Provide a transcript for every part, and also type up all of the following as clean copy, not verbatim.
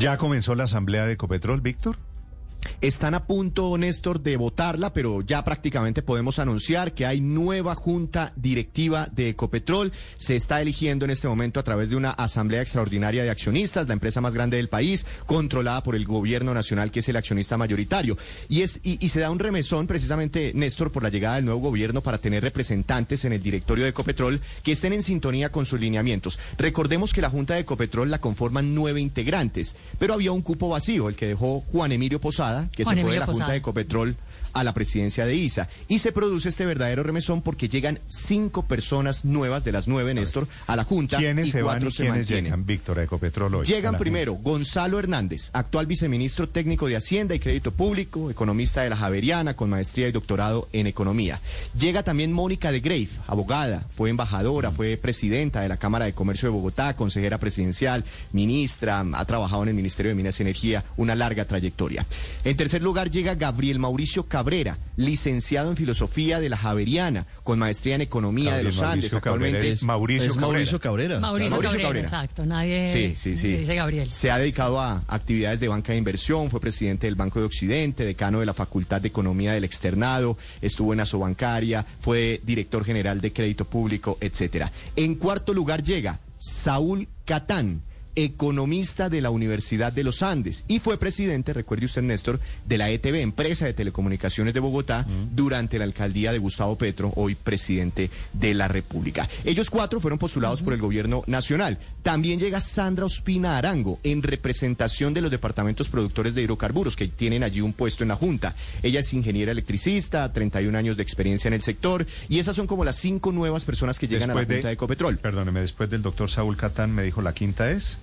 ¿Ya comenzó la asamblea de Ecopetrol, Víctor? Están a punto, Néstor, de votarla, pero ya prácticamente podemos anunciar que hay nueva junta directiva de Ecopetrol. Se está eligiendo en este momento a través de una asamblea extraordinaria de accionistas, la empresa más grande del país, controlada por el gobierno nacional, que es el accionista mayoritario. Y se da un remesón, precisamente, Néstor, por la llegada del nuevo gobierno para tener representantes en el directorio de Ecopetrol que estén en sintonía con sus lineamientos. Recordemos que la junta de Ecopetrol la conforman 9 integrantes, pero había un cupo vacío, el que dejó Juan Emilio Posada, que se fue de la Junta de Ecopetrol a la presidencia de ISA. Y se produce este verdadero remesón porque llegan 5 personas nuevas, de las 9, Néstor, a la Junta. ¿Quiénes y se 4 van y se quiénes mantienen? llegan, Víctor, a Ecopetrol hoy? Llegan primero Gonzalo Hernández, actual viceministro técnico de Hacienda y Crédito Público, economista de la Javeriana, con maestría y doctorado en economía. Llega también Mónica de Greiff, abogada, fue embajadora, fue presidenta de la Cámara de Comercio de Bogotá, consejera presidencial, ministra, ha trabajado en el Ministerio de Minas y Energía, una larga trayectoria. En tercer lugar llega Gabriel Mauricio Cabrera, licenciado en Filosofía de la Javeriana, con maestría en Economía de los Andes. Actualmente es Mauricio Cabrera. Mauricio Cabrera, exacto. Nadie sí. dice Gabriel. Se ha dedicado a actividades de banca de inversión, fue presidente del Banco de Occidente, decano de la Facultad de Economía del Externado, estuvo en Asobancaria, fue director general de Crédito Público, etcétera. En cuarto lugar llega Saúl Catán, economista de la Universidad de los Andes, y fue presidente, recuerde usted, Néstor, de la ETB, empresa de telecomunicaciones de Bogotá, durante la alcaldía de Gustavo Petro, hoy presidente de la República. Ellos 4 fueron postulados por el gobierno nacional. También llega Sandra Ospina Arango, en representación de los departamentos productores de hidrocarburos, que tienen allí un puesto en la Junta. Ella es ingeniera electricista, 31 años de experiencia en el sector, y esas son como las 5 nuevas personas que llegan a la Junta de Ecopetrol. Perdóneme, después del doctor Saúl Catán, me dijo la quinta es...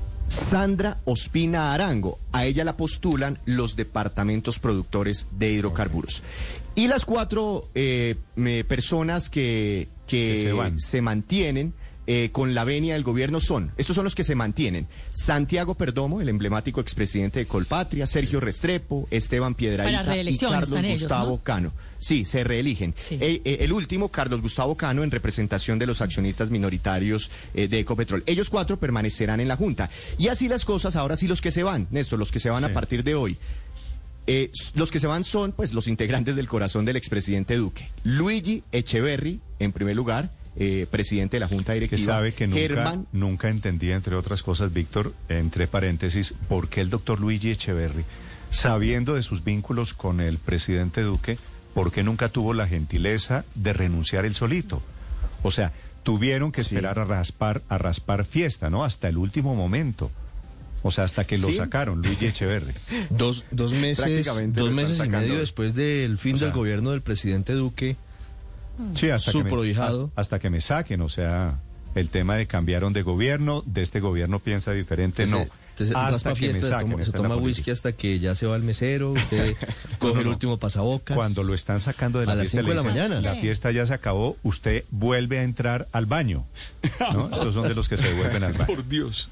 Sandra Ospina Arango. A ella la postulan los departamentos productores de hidrocarburos. Y las 4 personas que se mantienen con la venia del gobierno estos son los que se mantienen: Santiago Perdomo, el emblemático expresidente de Colpatria, Sergio Restrepo, Esteban Piedrahíta y Carlos Gustavo Cano. Sí, se reeligen. Sí. El último, Carlos Gustavo Cano, en representación de los accionistas minoritarios de Ecopetrol. Ellos 4 permanecerán en la Junta. Y así las cosas, ahora sí los que se van, Néstor, los que se van a partir de hoy. Los que se van son, pues, los integrantes del corazón del expresidente Duque. Luigi Echeverry, en primer lugar, presidente de la Junta Directiva. Que sabe que nunca entendía, entre otras cosas, Víctor, entre paréntesis, por qué el doctor Luigi Echeverry, sabiendo de sus vínculos con el presidente Duque, ¿por qué nunca tuvo la gentileza de renunciar él solito? O sea, tuvieron que esperar a raspar fiesta, ¿no? Hasta el último momento. O sea, hasta que lo sacaron, Luigi Echeverry. Dos meses y medio después del fin del gobierno del presidente Duque. Sí, prohijado. Hasta que me saquen, o sea, el tema de cambiaron de gobierno, de este gobierno piensa diferente, entonces, hasta que me saquen. Se toma whisky hasta que ya se va el mesero, usted coge el último pasabocas. Cuando lo están sacando de la fiesta, a las 5 de la mañana. La fiesta ya se acabó, usted vuelve a entrar al baño, ¿no? Estos son de los que se devuelven al baño. Por Dios.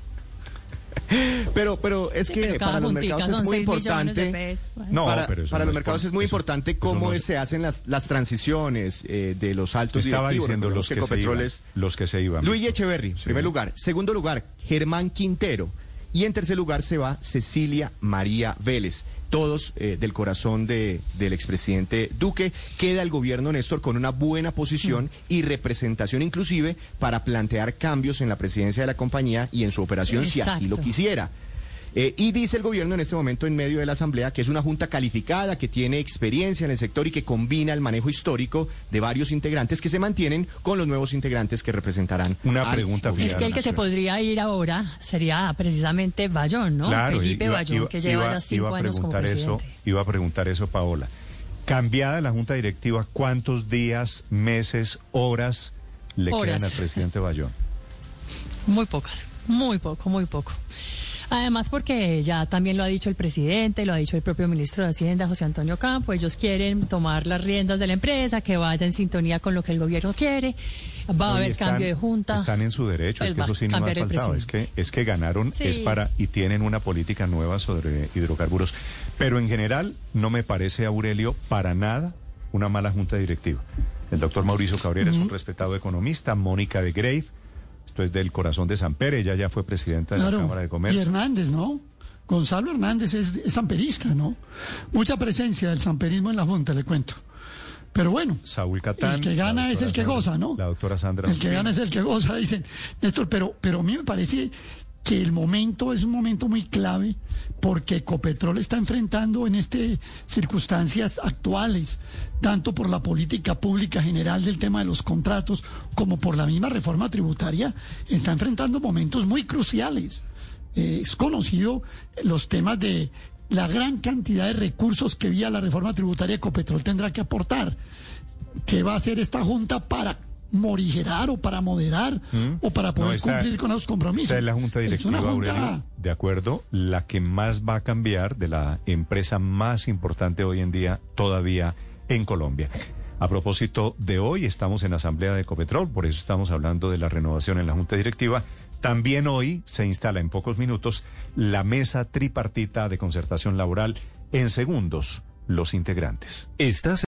Pero es que para los mercados es muy importante. Para los mercados es muy importante cómo se hacen las transiciones de los altos directivos. Estaba diciendo los que se iban. Luigi Echeverry, primer lugar. Segundo lugar, Germán Quintero. Y en tercer lugar se va Cecilia María Vélez. Todos del corazón del expresidente Duque. Queda el gobierno, Néstor, con una buena posición y representación inclusive para plantear cambios en la presidencia de la compañía y en su operación. Exacto. Si así lo quisiera. Y dice el gobierno en este momento en medio de la asamblea que es una junta calificada, que tiene experiencia en el sector y que combina el manejo histórico de varios integrantes que se mantienen con los nuevos integrantes que representarán. Una pregunta final. Es que el que se podría ir ahora sería precisamente Bayón, ¿no? Claro, Felipe Bayón, que lleva ya 5 años como presidente. Iba a preguntar eso, Paola. Cambiada la junta directiva, ¿cuántos días, meses, horas le quedan al presidente Bayón? Muy pocas, muy poco. Además, porque ya también lo ha dicho el presidente, lo ha dicho el propio ministro de Hacienda, José Antonio Campo, ellos quieren tomar las riendas de la empresa, que vaya en sintonía con lo que el gobierno quiere, va a haber cambio de junta. Están en su derecho, es que eso sí no me ha faltado, es que ganaron, y tienen una política nueva sobre hidrocarburos. Pero en general, no me parece, Aurelio, para nada una mala junta directiva. El doctor Mauricio Cabrera es un respetado economista, Mónica de Greiff, esto es del corazón de Samper, ella ya fue presidenta de la Cámara de Comercio. Y Hernández, ¿no? Gonzalo Hernández es samperista, ¿no? Mucha presencia del samperismo en la Junta, le cuento. Pero bueno, Saúl Catán, el que gana es el que goza, ¿no? La doctora Sandra. El que gana es el que goza, dicen. Néstor, pero a mí me parece que el momento es un momento muy clave porque Ecopetrol está enfrentando en circunstancias actuales, tanto por la política pública general del tema de los contratos como por la misma reforma tributaria, está enfrentando momentos muy cruciales. Es conocido los temas de la gran cantidad de recursos que vía la reforma tributaria Ecopetrol tendrá que aportar. ¿Qué va a hacer esta Junta para morigerar o para moderar o para poder cumplir con esos compromisos? Esta es la Junta Directiva, Aurelio, de acuerdo, la que más va a cambiar de la empresa más importante hoy en día todavía en Colombia. A propósito de hoy, estamos en asamblea de Ecopetrol, por eso estamos hablando de la renovación en la Junta Directiva. También hoy se instala en pocos minutos la mesa tripartita de concertación laboral. En segundos, los integrantes.